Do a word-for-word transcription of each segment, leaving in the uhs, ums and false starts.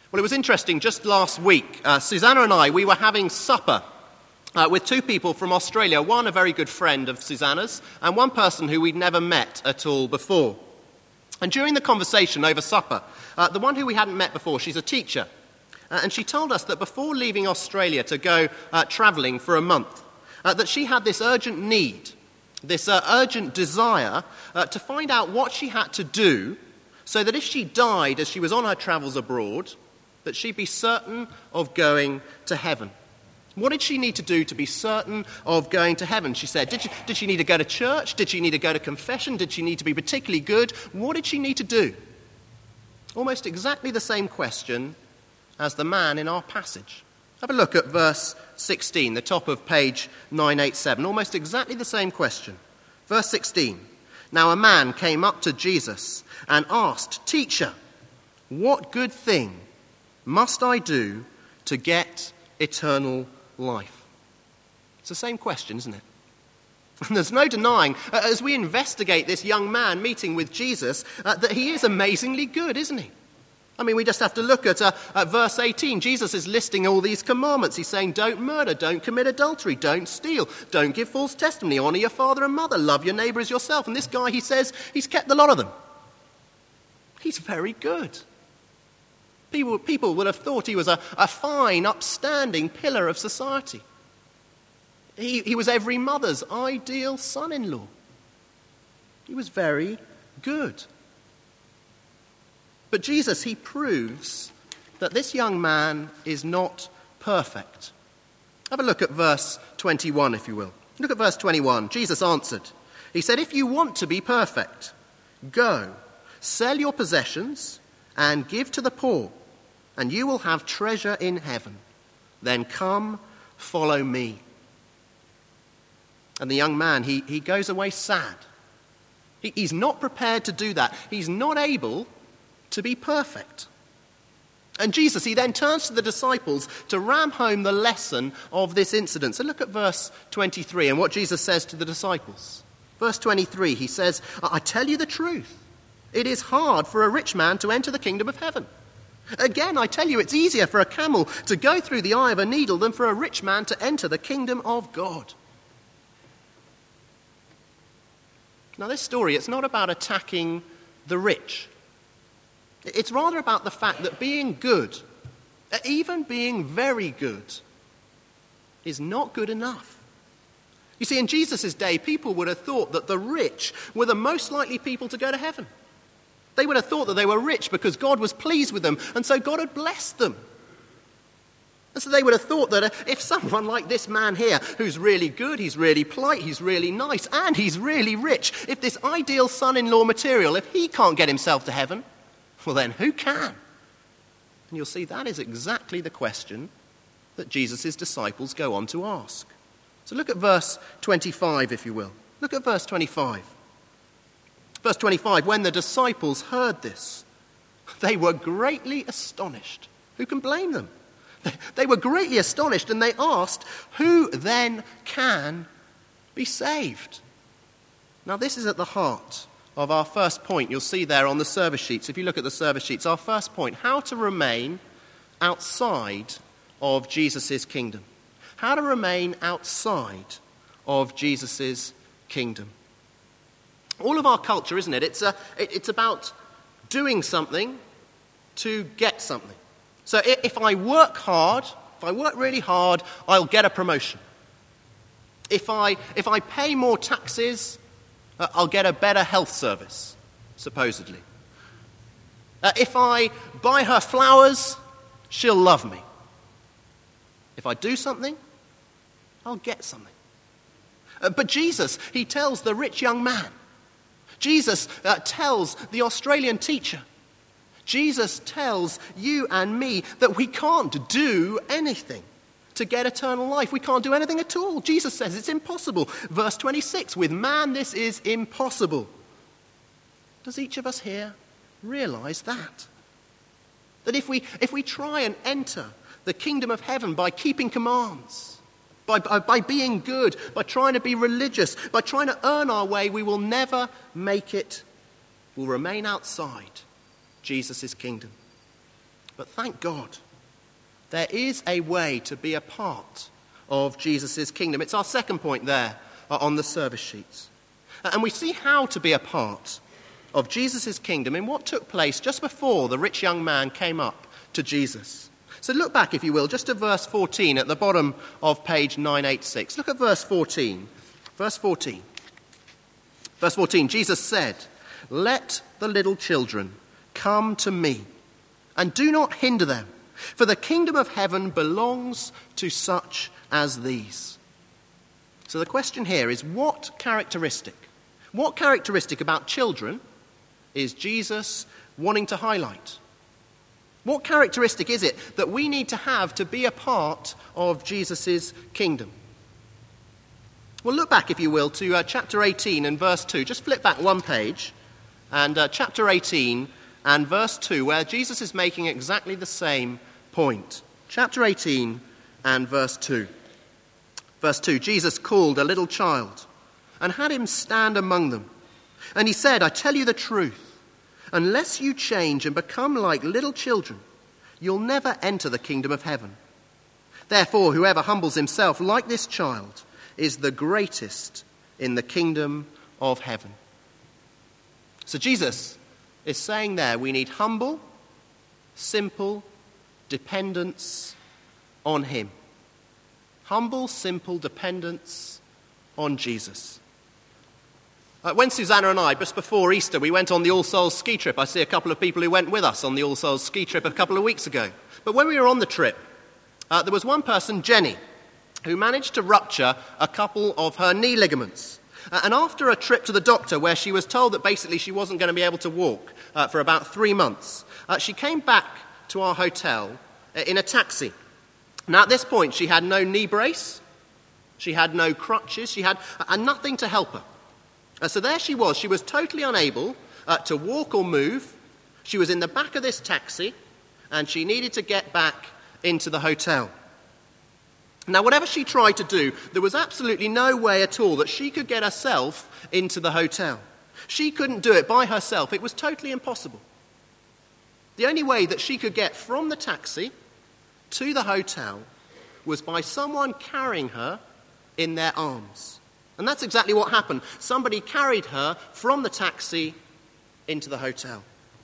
Well, it was interesting. Just last week, uh, Susanna and I, we were having supper uh, with two people from Australia. One, a very good friend of Susanna's, and one person who we'd never met at all before. And during the conversation over supper, uh, the one who we hadn't met before, she's a teacher, uh, and she told us that before leaving Australia to go uh, travelling for a month, uh, that she had this urgent need, this uh, urgent desire uh, to find out what she had to do so that if she died as she was on her travels abroad, that she'd be certain of going to heaven. What did she need to do to be certain of going to heaven? She said, did she, did she need to go to church? Did she need to go to confession? Did she need to be particularly good? What did she need to do? Almost exactly the same question as the man in our passage. Have a look at verse sixteen, the top of page nine eighty-seven. Almost exactly the same question. Verse sixteen. Now a man came up to Jesus and asked, "Teacher, what good thing must I do to get eternal life?" It's the same question, isn't it? And there's no denying, uh, as we investigate this young man meeting with Jesus, uh, that he is amazingly good, isn't he? I mean, we just have to look at, uh, at verse eighteen. Jesus is listing all these commandments. He's saying, don't murder, don't commit adultery, don't steal, don't give false testimony, honour your father and mother, love your neighbour as yourself. And this guy, he says, he's kept a lot of them. He's very good. People, people would have thought he was a, a fine, upstanding pillar of society. He, he was every mother's ideal son-in-law. He was very good. But Jesus, he proves that this young man is not perfect. Have a look at verse twenty-one, if you will. Look at verse twenty-one. Jesus answered. He said, "If you want to be perfect, go, sell your possessions and give to the poor, and you will have treasure in heaven. Then come, follow me." And the young man, he, he goes away sad. He, he's not prepared to do that. He's not able to be perfect. And Jesus, he then turns to the disciples to ram home the lesson of this incident. So look at verse twenty-three and what Jesus says to the disciples. Verse twenty-three, he says, "I tell you the truth. It is hard for a rich man to enter the kingdom of heaven. Again, I tell you, it's easier for a camel to go through the eye of a needle than for a rich man to enter the kingdom of God." Now, this story, it's not about attacking the rich. It's rather about the fact that being good, even being very good, is not good enough. You see, in Jesus' day, people would have thought that the rich were the most likely people to go to heaven. They would have thought that they were rich because God was pleased with them, and so God had blessed them. And so they would have thought that if someone like this man here, who's really good, he's really polite, he's really nice, and he's really rich, if this ideal son-in-law material, if he can't get himself to heaven, well then who can? And you'll see that is exactly the question that Jesus' disciples go on to ask. So look at verse twenty-five, if you will. Look at verse twenty-five. Verse twenty-five, when the disciples heard this, they were greatly astonished. Who can blame them? They were greatly astonished, and they asked, "Who then can be saved?" Now this is at the heart of our first point. You'll see there on the service sheets, if you look at the service sheets, our first point, how to remain outside of Jesus' kingdom. How to remain outside of Jesus' kingdom. All of our culture, isn't it? It's, a, it, it's about doing something to get something. So if I work hard, if I work really hard, I'll get a promotion. If I, if I pay more taxes, uh, I'll get a better health service, supposedly. Uh, if I buy her flowers, she'll love me. If I do something, I'll get something. Uh, but Jesus, he tells the rich young man. Jesus uh, tells the Australian teacher. Jesus tells you and me that we can't do anything to get eternal life. We can't do anything at all. Jesus says it's impossible. Verse twenty-six, with man this is impossible. Does each of us here realize that? That if we, if we try and enter the kingdom of heaven by keeping commands, by, by, by being good, by trying to be religious, by trying to earn our way, we will never make it. We'll remain outside Jesus' kingdom. But thank God, there is a way to be a part of Jesus' kingdom. It's our second point there on the service sheets. And we see how to be a part of Jesus' kingdom in what took place just before the rich young man came up to Jesus. So look back, if you will, just to verse fourteen at the bottom of page nine eighty-six. Look at verse fourteen. Verse fourteen. Verse fourteen, Jesus said, "Let the little children come to me, and do not hinder them, for the kingdom of heaven belongs to such as these." So the question here is, what characteristic, what characteristic about children is Jesus wanting to highlight? What characteristic is it that we need to have to be a part of Jesus' kingdom? Well, look back, if you will, to uh, chapter eighteen and verse two. Just flip back one page, and uh, chapter eighteen and verse two, where Jesus is making exactly the same point. Chapter eighteen and verse two. Verse two, Jesus called a little child and had him stand among them. And he said, "I tell you the truth, unless you change and become like little children, you'll never enter the kingdom of heaven. Therefore, whoever humbles himself like this child is the greatest in the kingdom of heaven." So Jesus is saying there we need humble, simple dependence on him. Humble, simple dependence on Jesus. Uh, when Susanna and I, just before Easter, we went on the All Souls ski trip. I see a couple of people who went with us on the All Souls ski trip a couple of weeks ago. But when we were on the trip, uh, there was one person, Jenny, who managed to rupture a couple of her knee ligaments. Uh, and after a trip to the doctor where she was told that basically she wasn't going to be able to walk uh, for about three months, uh, she came back to our hotel uh, in a taxi. Now, at this point, she had no knee brace, she had no crutches, she had uh, nothing to help her. Uh, so there she was. She was totally unable uh, to walk or move. She was in the back of this taxi, and she needed to get back into the hotel. Now, whatever she tried to do, there was absolutely no way at all that she could get herself into the hotel. She couldn't do it by herself. It was totally impossible. The only way that she could get from the taxi to the hotel was by someone carrying her in their arms. And that's exactly what happened. Somebody carried her from the taxi into the hotel.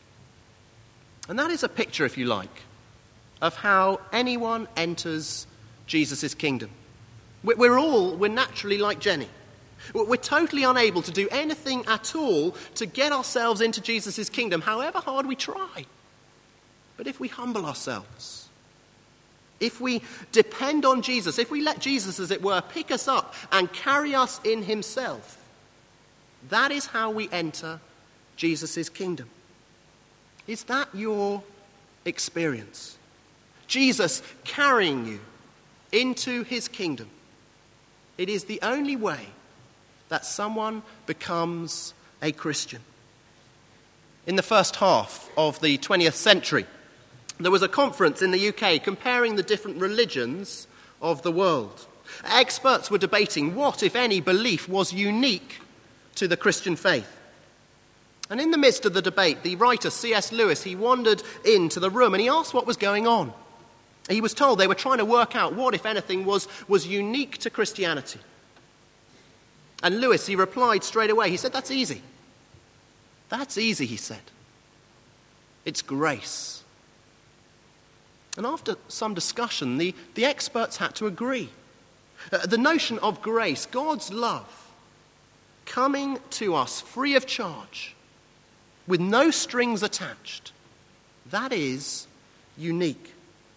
And that is a picture, if you like, of how anyone enters Jesus' kingdom. We're all, we're naturally like Jenny. We're totally unable to do anything at all to get ourselves into Jesus' kingdom, however hard we try. But if we humble ourselves, if we depend on Jesus, if we let Jesus, as it were, pick us up and carry us in himself, that is how we enter Jesus' kingdom. Is that your experience? Jesus carrying you into his kingdom. It is the only way that someone becomes a Christian. In the first half of the twentieth century, there was a conference in the U K comparing the different religions of the world. Experts were debating what, if any, belief was unique to the Christian faith. And in the midst of the debate, the writer C S Lewis, he wandered into the room and he asked what was going on. He was told they were trying to work out what, if anything, was, was unique to Christianity. And Lewis, he replied straight away. He said, "That's easy. That's easy," he said. "It's grace." And after some discussion, the, the experts had to agree. Uh, the notion of grace, God's love, coming to us free of charge, with no strings attached, that is unique.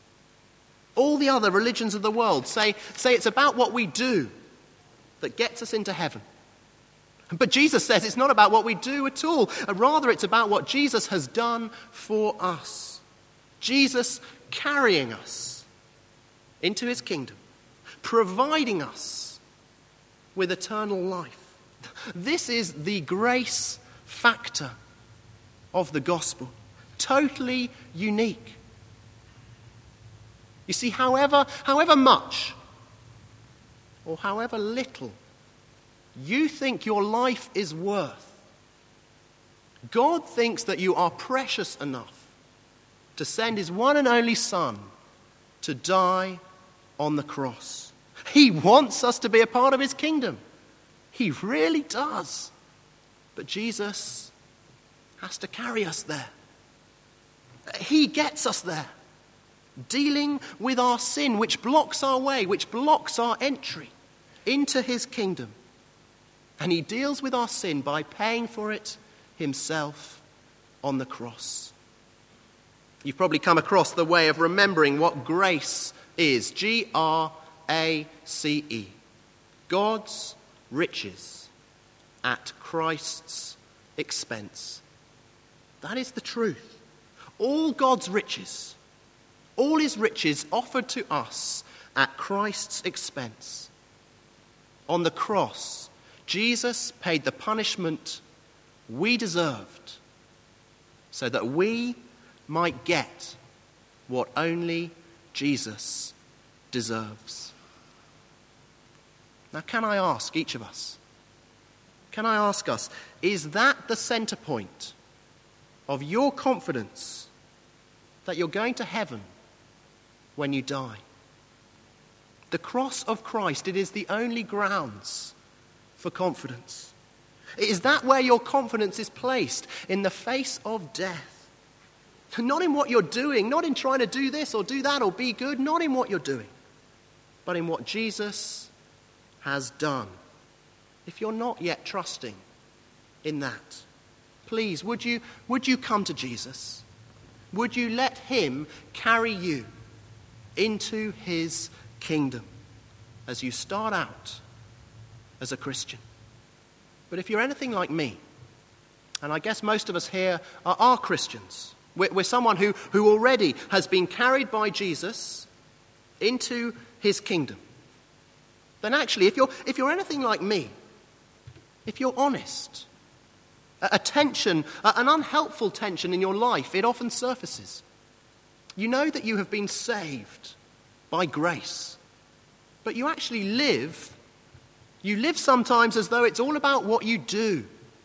All the other religions of the world say, say it's about what we do that gets us into heaven. But Jesus says it's not about what we do at all. Rather, it's about what Jesus has done for us. Jesus carrying us into his kingdom, providing us with eternal life. This is the grace factor of the gospel. Totally unique. You see, however, however much or however little you think your life is worth, God thinks that you are precious enough to send his one and only Son to die on the cross. He wants us to be a part of his kingdom. He really does. But Jesus has to carry us there. He gets us there, dealing with our sin, which blocks our way, which blocks our entry into his kingdom. And he deals with our sin by paying for it himself on the cross. You've probably come across the way of remembering what grace is. G R A C E. God's riches at Christ's expense. That is the truth. All God's riches, all his riches offered to us at Christ's expense. On the cross, Jesus paid the punishment we deserved so that we might get what only Jesus deserves. Now, can I ask each of us, can I ask us, is that the center point of your confidence that you're going to heaven when you die? The cross of Christ, it is the only grounds for confidence. Is that where your confidence is placed? In the face of death? Not in what you're doing, not in trying to do this or do that or be good, not in what you're doing, but in what Jesus has done. If you're not yet trusting in that, please, would you, would you come to Jesus? Would you let him carry you into his kingdom as you start out as a Christian? But if you're anything like me, and I guess most of us here are, are Christians, we're, we're someone who, who already has been carried by Jesus into his kingdom, then actually, if you're, if you're anything like me, if you're honest, a, a tension, a, an unhelpful tension in your life, it often surfaces. You know that you have been saved by grace, but you actually live, you live sometimes as though it's all about what you do.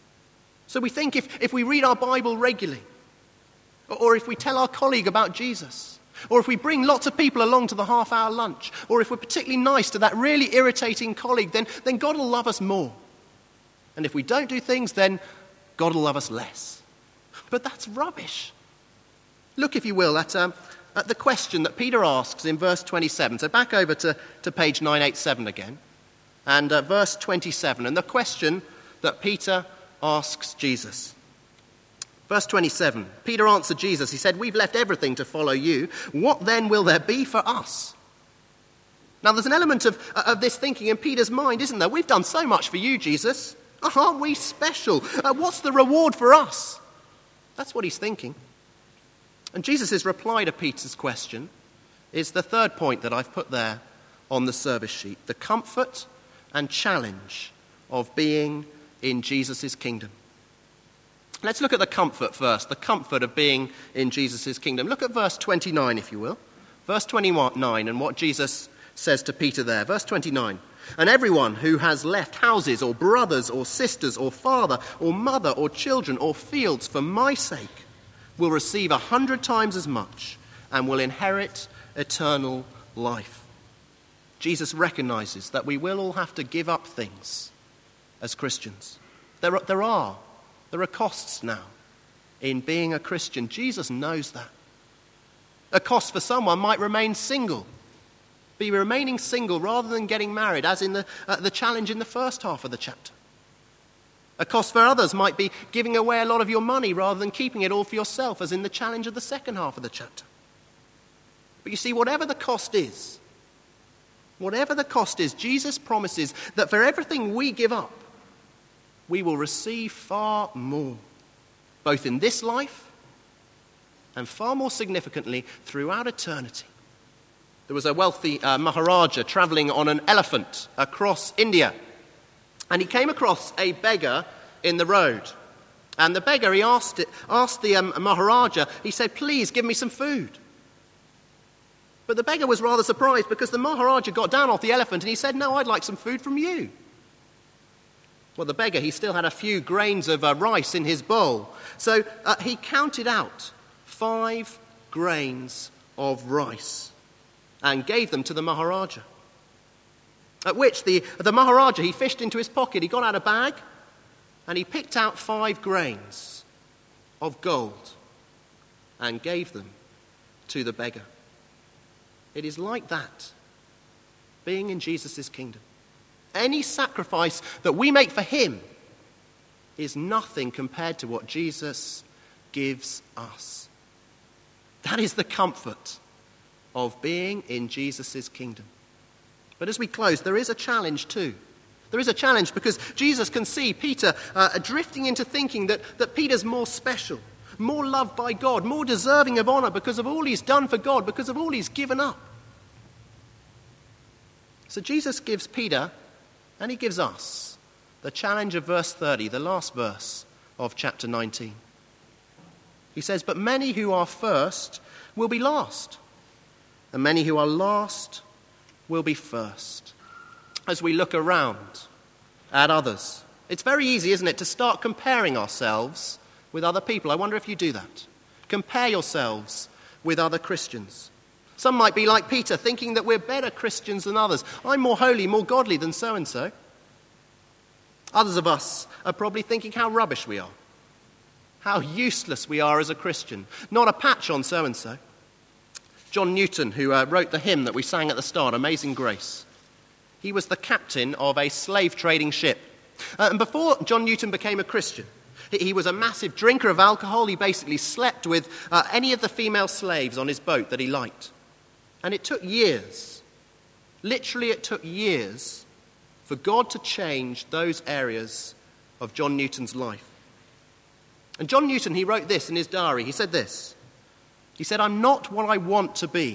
So we think if, if we read our Bible regularly, or, or if we tell our colleague about Jesus, or if we bring lots of people along to the half-hour lunch, or if we're particularly nice to that really irritating colleague, then, then God will love us more. And if we don't do things, then God will love us less. But that's rubbish. Look, if you will, at, um, at the question that Peter asks in verse twenty-seven. So back over to, to page nine eighty-seven again. And uh, verse twenty-seven. And the question that Peter asks Jesus. Verse twenty-seven. Peter answered Jesus. He said, "We've left everything to follow you. What then will there be for us?" Now there's an element of, of this thinking in Peter's mind, isn't there? We've done so much for you, Jesus. Aren't we special? Uh, what's the reward for us? That's what he's thinking. And Jesus' reply to Peter's question is the third point that I've put there on the service sheet. The comfort and challenge of being in Jesus' kingdom. Let's look at the comfort first. The comfort of being in Jesus' kingdom. Look at verse twenty-nine, if you will. Verse twenty-nine and what Jesus says to Peter there. Verse twenty-nine. "And everyone who has left houses or brothers or sisters or father or mother or children or fields for my sake will receive a hundred times as much and will inherit eternal life." Jesus recognizes that we will all have to give up things as Christians. There are, there are, there are costs now in being a Christian. Jesus knows that. A cost for someone might remain single. Be remaining single rather than getting married, as in the, uh, the challenge in the first half of the chapter. A cost for others might be giving away a lot of your money rather than keeping it all for yourself, as in the challenge of the second half of the chapter. But you see, whatever the cost is, whatever the cost is, Jesus promises that for everything we give up, we will receive far more, both in this life and far more significantly throughout eternity. There was a wealthy uh, Maharaja traveling on an elephant across India. And he came across a beggar in the road. And the beggar, he asked, it, asked the um, Maharaja, he said, "Please give me some food." But the beggar was rather surprised because the Maharaja got down off the elephant and he said, "No, I'd like some food from you." Well, the beggar, he still had a few grains of uh, rice in his bowl. So uh, he counted out five grains of rice and gave them to the Maharaja. At which the, the Maharaja, he fished into his pocket, he got out a bag, and he picked out five grains of gold and gave them to the beggar. It is like that, being in Jesus' kingdom. Any sacrifice that we make for him is nothing compared to what Jesus gives us. That is the comfort of being in Jesus' kingdom. But as we close, there is a challenge too. There is a challenge because Jesus can see Peter uh, drifting into thinking that, that Peter's more special, more loved by God, more deserving of honor because of all he's done for God, because of all he's given up. So Jesus gives Peter, and he gives us, the challenge of verse thirty, the last verse of chapter nineteen. He says, "But many who are first will be last, and many who are last will be first." As we look around at others, it's very easy, isn't it, to start comparing ourselves with other people. I wonder if you do that. Compare yourselves with other Christians. Some might be like Peter, thinking that we're better Christians than others. I'm more holy, more godly than so-and-so. Others of us are probably thinking how rubbish we are, how useless we are as a Christian, not a patch on so-and-so. John Newton, who uh, wrote the hymn that we sang at the start, Amazing Grace, he was the captain of a slave-trading ship. Uh, and before John Newton became a Christian, he, he was a massive drinker of alcohol. He basically slept with uh, any of the female slaves on his boat that he liked. And it took years, literally it took years, for God to change those areas of John Newton's life. And John Newton, he wrote this in his diary. He said this. He said, "I'm not what I want to be.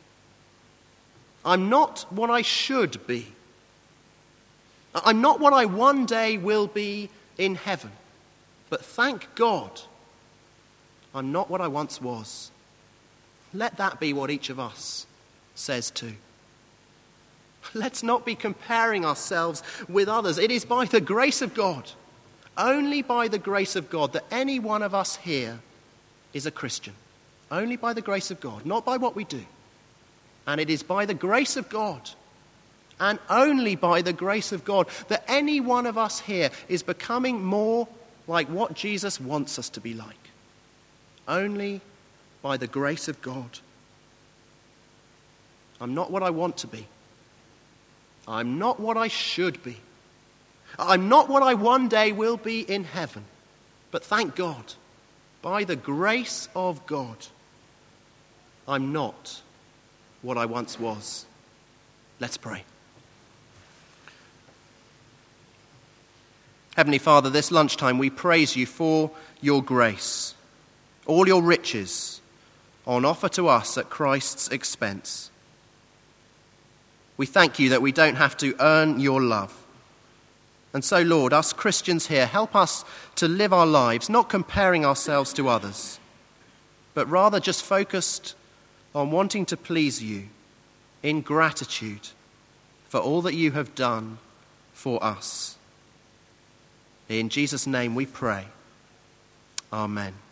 I'm not what I should be. I'm not what I one day will be in heaven. But thank God, I'm not what I once was." Let that be what each of us says too. Let's not be comparing ourselves with others. It is by the grace of God, only by the grace of God, that any one of us here is a Christian. Only by the grace of God, not by what we do. And it is by the grace of God, and only by the grace of God, that any one of us here is becoming more like what Jesus wants us to be like. Only by the grace of God. I'm not what I want to be. I'm not what I should be. I'm not what I one day will be in heaven. But thank God, by the grace of God, I'm not what I once was. Let's pray. Heavenly Father, this lunchtime we praise you for your grace, all your riches on offer to us at Christ's expense. We thank you that we don't have to earn your love. And so, Lord, us Christians here, help us to live our lives, not comparing ourselves to others, but rather just focused on wanting to please you in gratitude for all that you have done for us. In Jesus' name we pray. Amen.